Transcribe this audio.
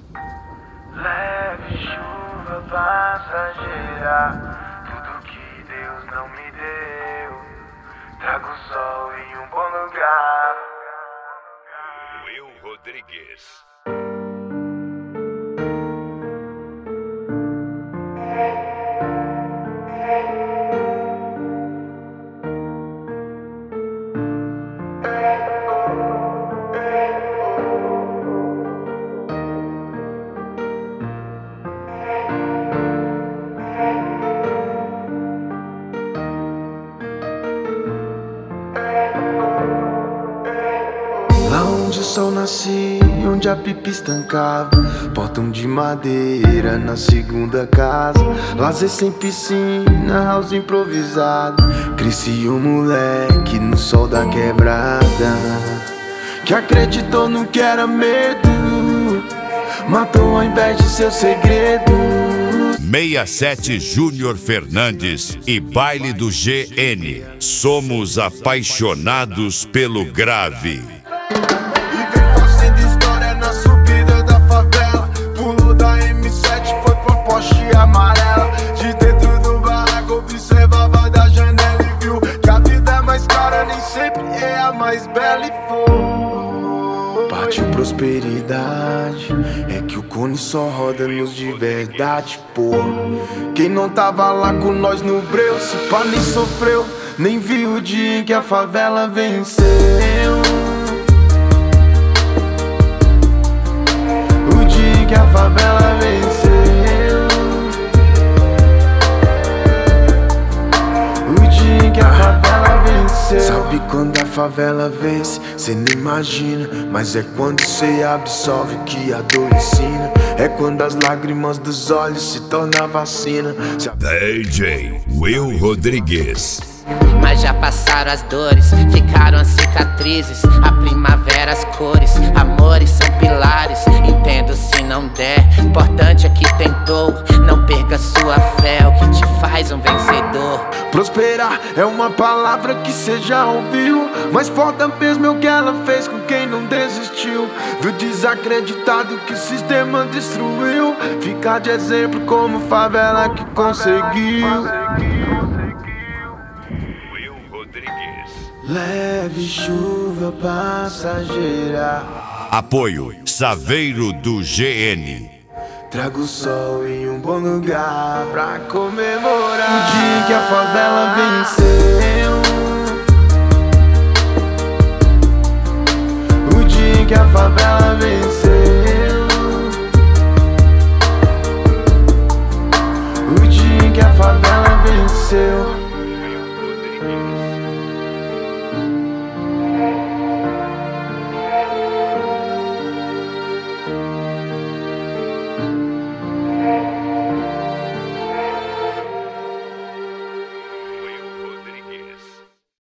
Leve chuva passageira, tudo que Deus não me deu. Trago o sol em um bom lugar. Will Rodrigues. Lá onde o sol nascia, onde a pipa estancava, portão de madeira na segunda casa, lazer sem piscina, house improvisado. Cresci um moleque no sol da quebrada, que acreditou no que era medo, matou ao invés de seu segredo. 67 Júnior Fernandes e Baile do GN. Somos apaixonados pelo grave. E vem fazendo história na subida da favela. Pulou da M7, foi pra Porsche amarela. De dentro do barraco observava da janela e viu que a vida é mais cara, nem sempre é a mais bela. E foi, partiu prosperidade, é que o cone só roda nos de verdade, pô. Quem não tava lá com nós no breu, se pá nem sofreu, nem viu o dia em que a favela venceu. O dia em que a favela venceu. O dia em que a favela venceu. Sabe quando a favela vence? Cê nem imagina, mas é quando cê absorve o que a dor ensina. É quando as lágrimas dos olhos se tornam vacina. DJ Will Rodrigues. Mas já passaram as dores, ficaram as cicatrizes, a primavera, as cores, amores são pilares. Entendo se não der, importante é que tentou. Não perca sua fé, é o que te faz um vencedor. Prosperar é uma palavra que cê já ouviu, mas foda mesmo é o que ela fez com quem não desistiu. Viu desacreditado que o sistema destruiu, ficar de exemplo como favela que conseguiu. Leve chuva passageira. Apoio Saveiro do GN. Trago o sol em um bom lugar pra comemorar o dia que a favela venceu. O dia que a favela venceu. O dia que a favela venceu.